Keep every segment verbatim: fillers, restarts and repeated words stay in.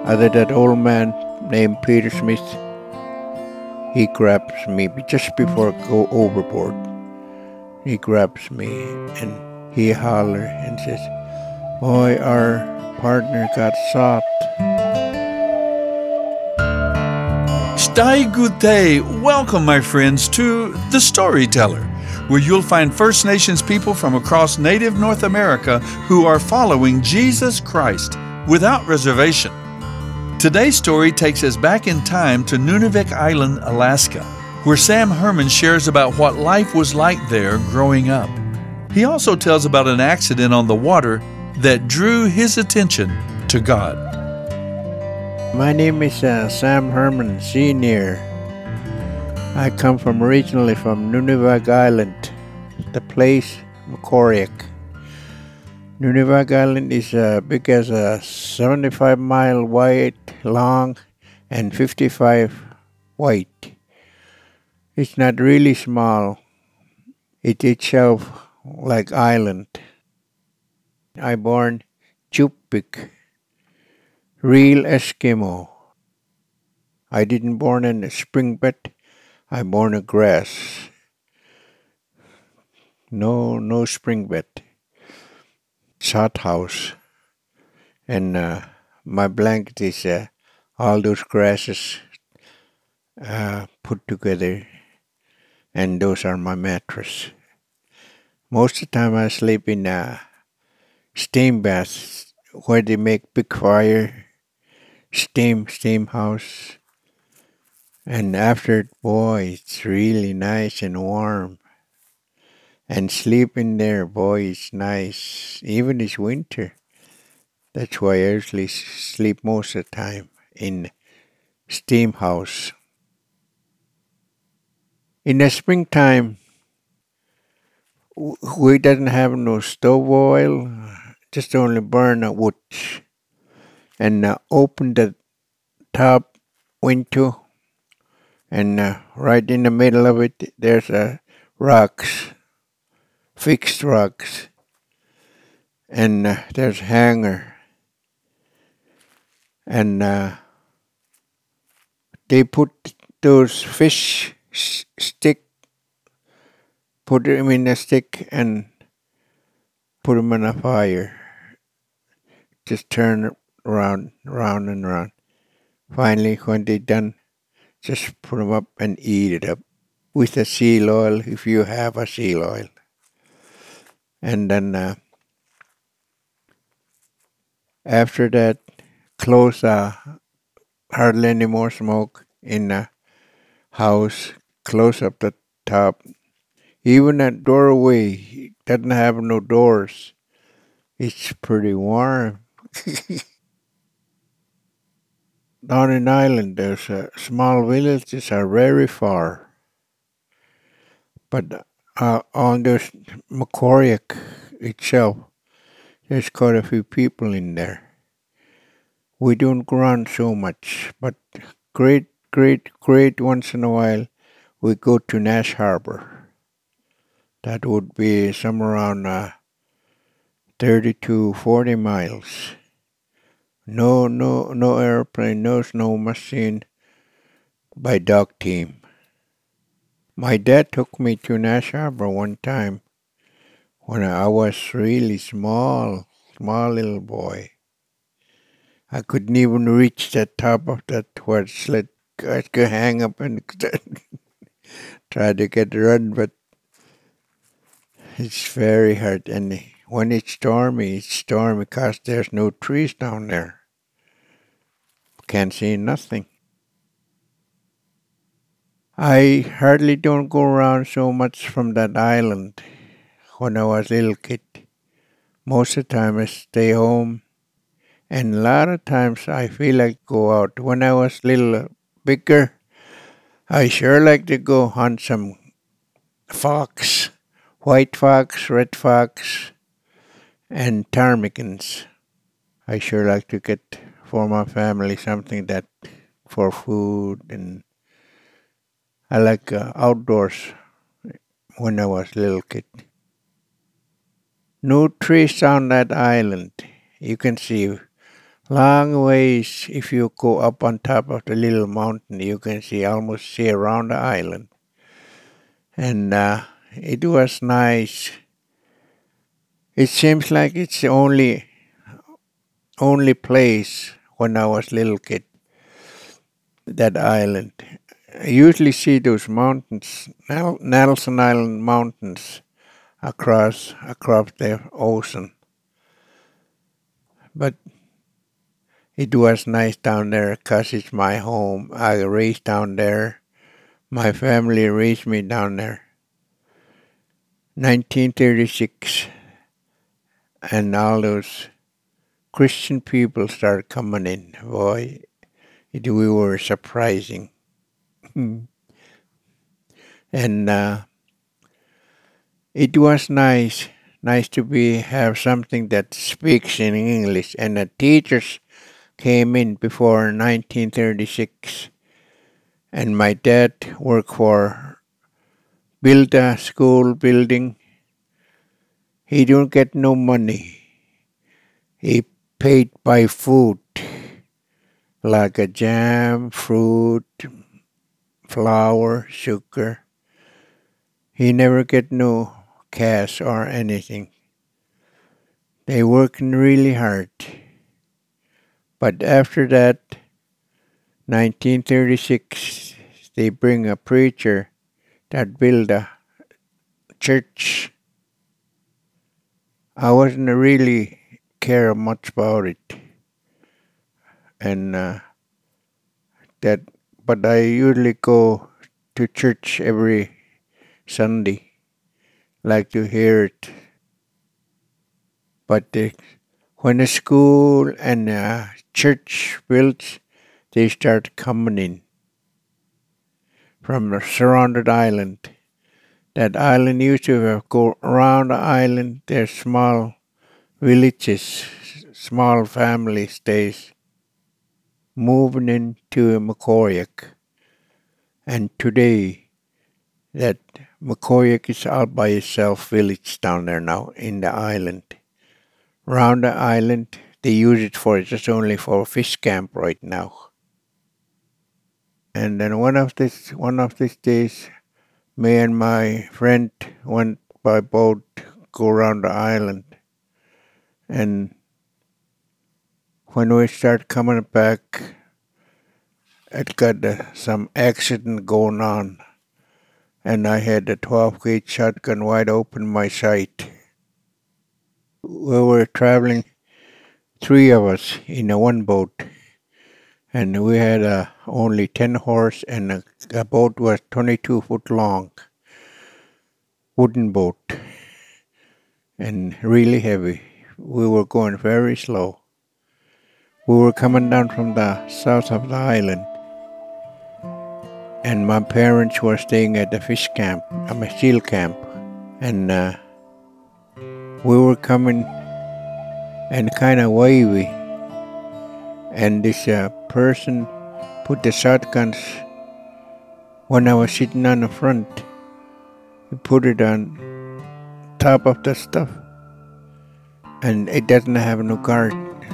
Other that old man named Peter Smith, he grabs me just before I go overboard. He grabs me and he holler and says, "Boy, our partner got shot." Stai Gute, welcome my friends to The Storyteller, where you'll find First Nations people from across Native North America who are following Jesus Christ without reservation. Today's story takes us back in time to Nunavik Island, Alaska, where Sam Herman shares about what life was like there growing up. He also tells about an accident on the water that drew his attention to God. My name is uh, Sam Herman, Senior I come from originally from Nunavik Island, the place Macoriac. Nunavik Island is uh, big as a seventy-five mile wide, long, and fifty-five wide. It's not really small. It itself like island. I born Chupik, real Eskimo. I didn't born in a spring bed. I born a grass. No, no spring bed. Shot house. And uh, my blanket is uh, all those grasses uh, put together. And those are my mattress. Most of the time I sleep in a steam bath where they make big fire. Steam, steam house. And after it, boy, it's really nice and warm. And sleep in there, boy, it's nice. Even this winter. That's why I usually sleep most of the time in steam house. In the springtime, we doesn't have no stove oil, just only burn a wood. And uh, open the top window. And uh, right in the middle of it, there's uh, rocks, fixed rocks, and uh, there's hanger, and uh, they put those fish s- stick, put them in a stick, and put them on a fire. Just turn around, round and round. Finally, when they're done, just put them up and eat it up with a seal oil, if you have a seal oil. And then uh, after that, close uh, hardly any more smoke in the house, close up the top. Even that doorway doesn't have no doors. It's pretty warm. Down in Ireland, there's uh, small villages are very far. But uh, on this Macoriac itself, there's quite a few people in there. We don't go around so much, but great, great, great once in a while we go to Nash Harbor. That would be somewhere around uh, thirty to forty miles. No, no, no airplane, no snow machine by dog team. My dad took me to Nash Harbor one time when I was really small, small little boy. I couldn't even reach the top of that where the sled. I could hang up and try to get run, but it's very hard. And when it's stormy, it's stormy because there's no trees down there. Can't see nothing. I hardly don't go around so much from that island when I was a little kid. Most of the time I stay home. And a lot of times I feel like go out. When I was a little bigger, I sure like to go hunt some fox, white fox, red fox, and ptarmigans. I sure like to get for my family something that for food, and I like uh, outdoors when I was a little kid. No trees on that island. You can see Long ways, if you go up on top of the little mountain, you can see almost see around the island. And uh, it was nice. It seems like it's the only only place when I was little kid, that island. I usually see those mountains, Nel- Nelson Island mountains, across across the ocean. But it was nice down there because it's my home. I raised down there. My family raised me down there. nineteen thirty-six, and all those Christian people started coming in. Boy, it, we were surprising. And uh, it was nice, nice to be have something that speaks in English. And the teachers came in before nineteen thirty-six, and my dad worked for build a school building. He don't get no money. He paid by food, like a jam, fruit, flour, sugar. He never get no cash or anything. They working really hard. But after that, nineteen thirty-six, they bring a preacher that build a church. I wasn't really care much about it, and uh, that. But I usually go to church every Sunday, like to hear it. But the, when the school and uh, church built, they start coming in from the surrounded island. That island used to have go around the island. There's small villages, small family stays, moving into Makoyak. And today, that Makoyak is all by itself village down there now in the island. Around the island, they use it for just only for a fish camp right now. And then one of this one of these days, me and my friend went by boat, go around the island. And when we start coming back, it got uh, some accident going on. And I had a twelve gauge shotgun wide open my sight. We were traveling, three of us in a one boat. And we had uh, only ten horse, and a, a boat was twenty-two foot long. Wooden boat. And really heavy. We were going very slow. We were coming down from the south of the island. And my parents were staying at the fish camp, a seal camp. And uh, we were coming and kind of wavy. And this uh, person put the shotguns when I was sitting on the front. He put it on top of the stuff. And it doesn't have no guard.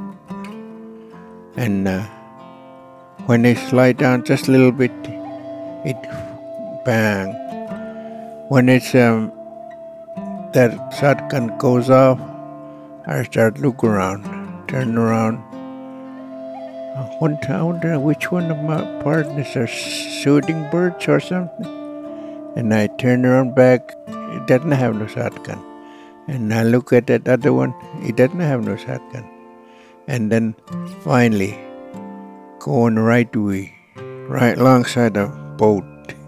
And uh, when they slide down just a little bit, it bang. When it's um, that shotgun goes off, I start looking around, turn around. I wonder, I wonder which one of my partners are shooting birds or something. And I turn around back, it doesn't have no shotgun. And I look at that other one, it doesn't have no shotgun. And then finally, going right way, right alongside the boat,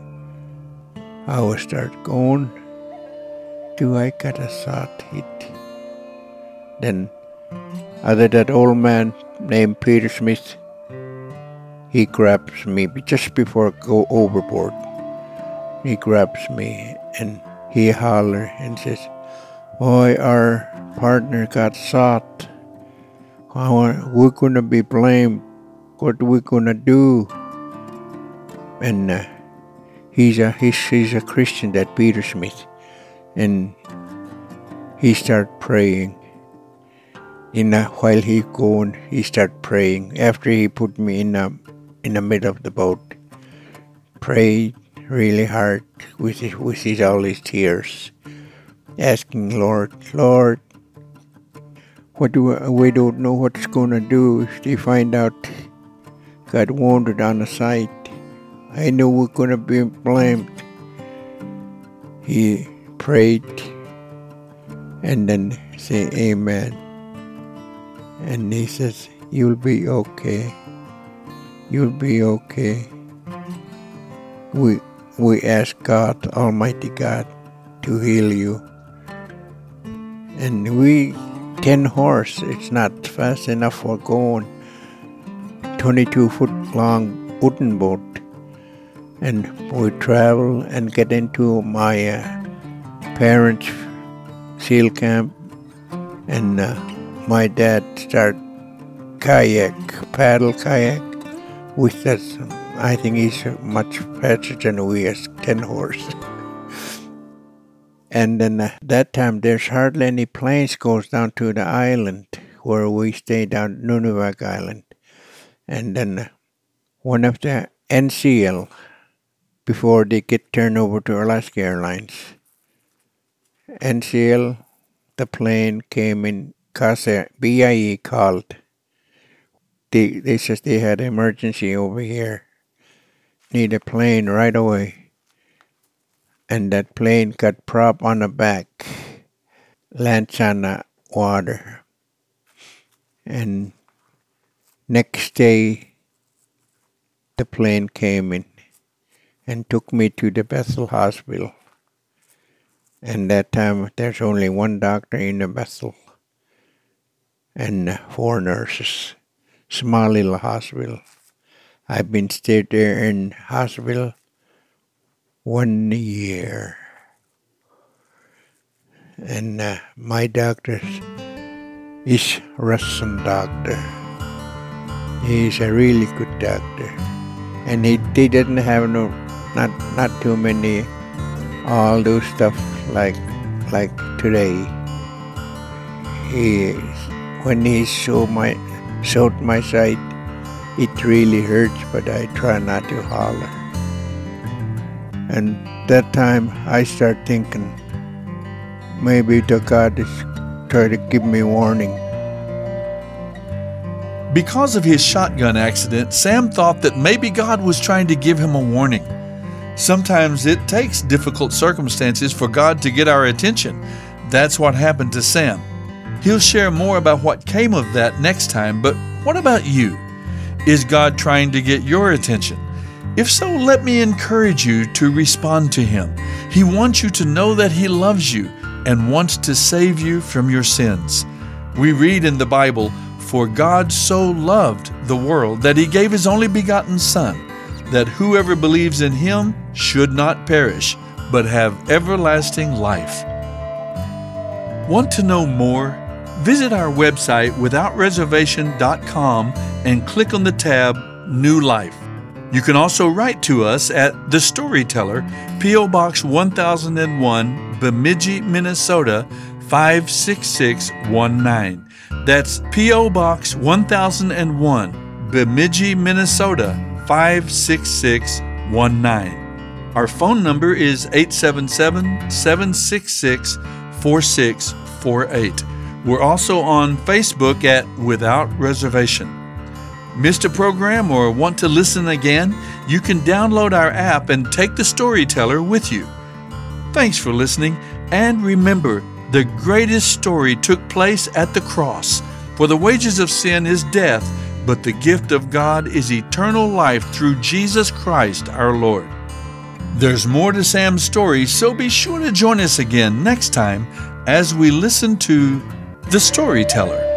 I will start going. Do I get a shot hit? Then, other that old man named Peter Smith, he grabs me just before I go overboard. He grabs me and he holler and says, "Boy, our partner got shot. We're gonna be blamed. What are we gonna do?" And uh, he's a he's, he's a Christian, that Peter Smith, and he started praying. In a, while he going, he start praying. After he put me in a, in the middle of the boat, prayed really hard with his, with his, all his tears, asking Lord, Lord, what do we, we don't know what's going to do if they find out got wounded on the site. I know we're going to be blamed. He prayed and then say amen. And he says, you'll be okay. You'll be okay. We we ask God, Almighty God, to heal you. And we, ten horse, it's not fast enough for going. twenty-two foot long wooden boat. And we travel and get into my uh, parents' seal camp. And uh, my dad start kayak, paddle kayak with us. I think he's much faster than we as ten horse. And then uh, that time there's hardly any planes goes down to the island where we stay down Nunivak Island. And then uh, one of the N C L, before they get turned over to Alaska Airlines, N C L, the plane came in. Because B I E called. They, they said they had emergency over here. Need a plane right away. And that plane got prop on the back. Lands on the water. And next day, the plane came in and took me to the Bethel Hospital. And that time, there's only one doctor in the Bethel. And four nurses. Small little hospital. I've been stayed there in hospital one year. And uh, my doctor is Russian doctor. He's a really good doctor. And he, he didn't have no, not not too many, all those stuff like like today. He When he showed my, showed my side, it really hurts, but I try not to holler. And that time I start thinking, maybe the God is trying to give me warning. Because of his shotgun accident, Sam thought that maybe God was trying to give him a warning. Sometimes it takes difficult circumstances for God to get our attention. That's what happened to Sam. He'll share more about what came of that next time, but what about you? Is God trying to get your attention? If so, let me encourage you to respond to Him. He wants you to know that He loves you and wants to save you from your sins. We read in the Bible, "For God so loved the world that He gave His only begotten Son, that whoever believes in Him should not perish, but have everlasting life." Want to know more? Visit our website without reservation dot com and click on the tab New Life. You can also write to us at The Storyteller, P O Box one thousand one, Bemidji, Minnesota five six six one nine. That's P O Box one thousand one, Bemidji, Minnesota five six six one nine. Our phone number is eight seven seven, seven six six, four six four eight. We're also on Facebook at Without Reservation. Missed a program or want to listen again? You can download our app and take The Storyteller with you. Thanks for listening, and remember, the greatest story took place at the cross. For the wages of sin is death, but the gift of God is eternal life through Jesus Christ our Lord. There's more to Sam's story, so be sure to join us again next time as we listen to The Storyteller.